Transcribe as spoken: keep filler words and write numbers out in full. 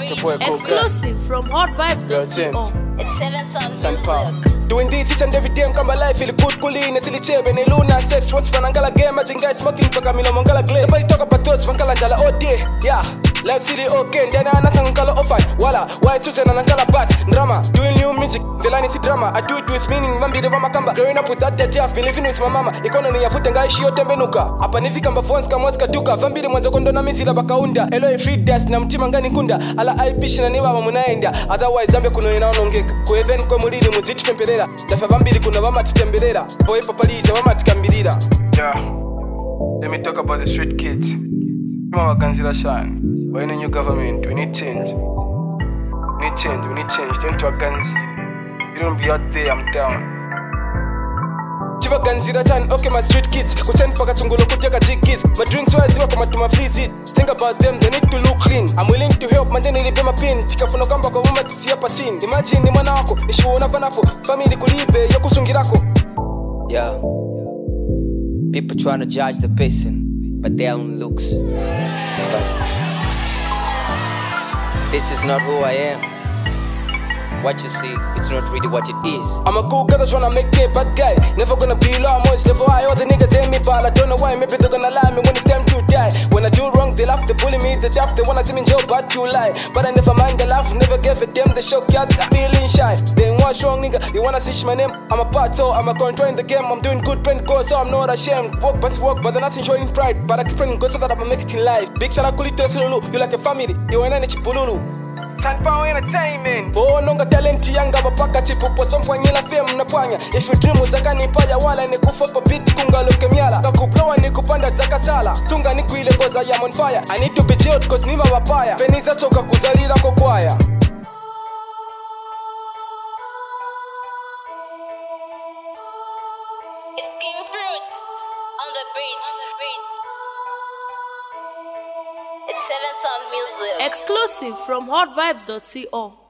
It's a boy called Exclusive from hot vibes Yo, dot James. co. It's seven sound San Paul. music. Doing this each and every day, I'm my life, feel good, cool, in a silly chair, when they luna sex, once Panangala game, matching guys smoking, Pakamino Mangala glare. Nobody talk about those, Pankala Jala, oh dear, yeah. Life city okay, then I sang color offline. Walla, why Susan and Ankala bass, drama, doing new music, Velani see drama, I do it with meaning, Mambi the Mama Kamba. Growing up without that, I've been living with my mama. Economy, a foot and guy, Shio Tembenuka. Apanifika Mbafons, Kamoska Duka, Fambi the Mazokondo Misila Bakaunda, Elo free dust, Namtimangani Kunda, Ala I Pish and Niva Munainda, otherwise Zambia Kuno Nongek, Kueven Komuli, Muzich Pemperera, the Fabambi Kunavama Temperera, Boy Papali, Zawama Kambirida. Yeah, let me talk about the street kids. Mama Ganzira Shan. We're in a new government, we need change. We need change, we need change. Turn to a Ganzi. You don't be out there, I'm down. Chiva Ganzira Chan, okay, my street kids. We send Pakachungolo Kutaka Jiggies. My drinks wise, you come to my fleas it. Think about them, they need to look clean. I'm willing to help, man, then they pay my pin. Chika Funo Kamba Kawuma to see a passin. Imagine, Nimanako, Nishuona Fanapo, family Kulibe, Yokusungirako. Yeah. People trying to judge the person, but their own looks. But this is not who I am. What you see, it's not really what it is. I'm a cool guy that's tryna make me a bad guy. Never gonna be low, I'm always never high. All the niggas hate me, but I don't know why. Maybe they're gonna lie me when it's time to die. When I do wrong, they laugh, they bully me, they laugh, they wanna see me in jail, but you lie. But I never mind the laugh, never gave a damn. The shock out, feeling shy. They ain't one strong nigga, you wanna see my name. I'm a part, so I'm a control in the game. I'm doing good, print go, so I'm not ashamed. Walk, but walk, but they're not showing pride. But I keep praying go so that I can make it in life. Big shout out, Kulito Silulu, you like a family. You ain't any chipululu. San Paul Entertainment. Oh, nonga talenti yanga bapaka chipupo chompo nyela fame na pwanya. If you dream uzakani paya wala ni kufopa beat kunga loke miala. Kakublowa ni kupanda zaka sala. Tunga ni kuile cause I am on fire. I need to be jailed cause nima wapaya. Peniza choka kuzalira kokwaya. It's King Fruits on the beat. It's seven sound music. Exclusive from hot vibes dot co.